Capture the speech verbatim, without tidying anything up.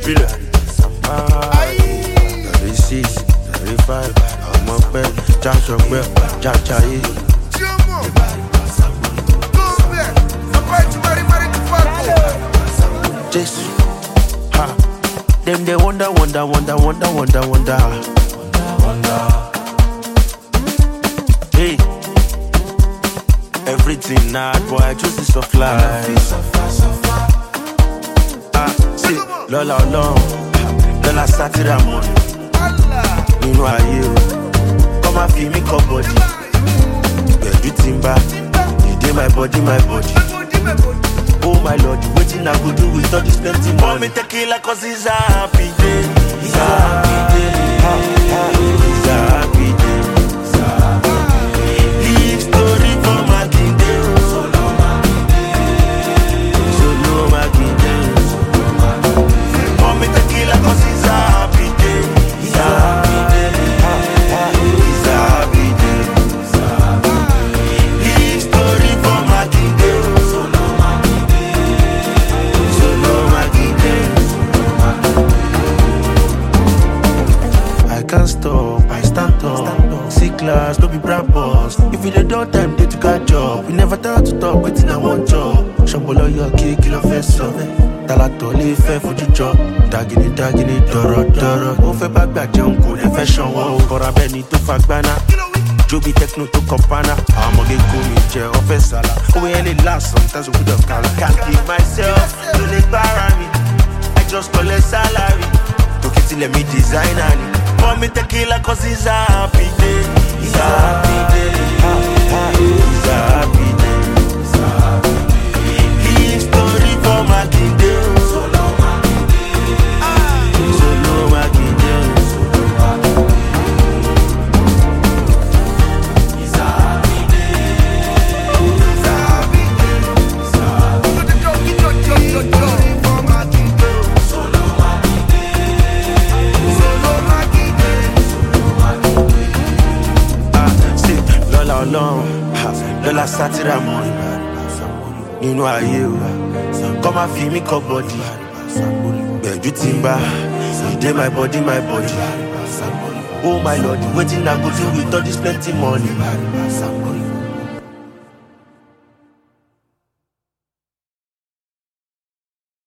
feel thirty-six, thirty-five, I'm up there, Josh up there, Josh Aye. Jesus, ha. Them they wonder, wonder, wonder, wonder, wonder, wonder, wonder. Hey, everything not boy, I choose this of life. Ah, see, Lola long, Lola Saturday morning. You know I you come and feel me come body. Yeah, you timber, you did my body, my body. Oh my Lord, you waiting I go do with all this plenty money. Mommy tequila cause it's a happy day. It's a happy day. It's a happy day. It's a happy day. Live story for my kingdom. Solo my kingdom. Solo my kingdom. Mommy tequila cause it's a happy day. It's a happy day. It's a happy day. It's a happy day. Live story for my kingdom. Solo my kingdom. Solo my kingdom. I can't stop, I stand up. See class, don't be brand boss. If you don't time, they to catch up. We never thought to talk, waiting I want job. Shambolo your cake, kill a face of it. Talato le fair for the job. Dagging it, dagging it, doro, doro. Ó fẹ́ bá gbà jẹun kò lè fẹ́ ṣanwó. Kọ́ra bẹ́ẹ̀ ni tó fagbáná. Joby techno to compana. I'm a get cool, me office sala. Oh, we ain't last sometimes we don't call. Can't keep myself to the bar me. I just collect salary. Took it till let me design it. Mommy tequila cause it's a happy day. It's a happy day. It's a happy day. It's a happy day. Live story for my kingdom. Solo my kingdom. Solo my kingdom. Solo my kingdom. It's a happy day. It's a happy day. It's a happy day. Story for my kingdom. Solo my kingdom. Solo my kingdom. Solo my kingdom. Ah, see, Lola long, Lola Saturday morning. You know I you. Come and feel me come body. Yeah, you timber. You did my body, my body. Oh my Lord, you waiting I go do with all this plenty money.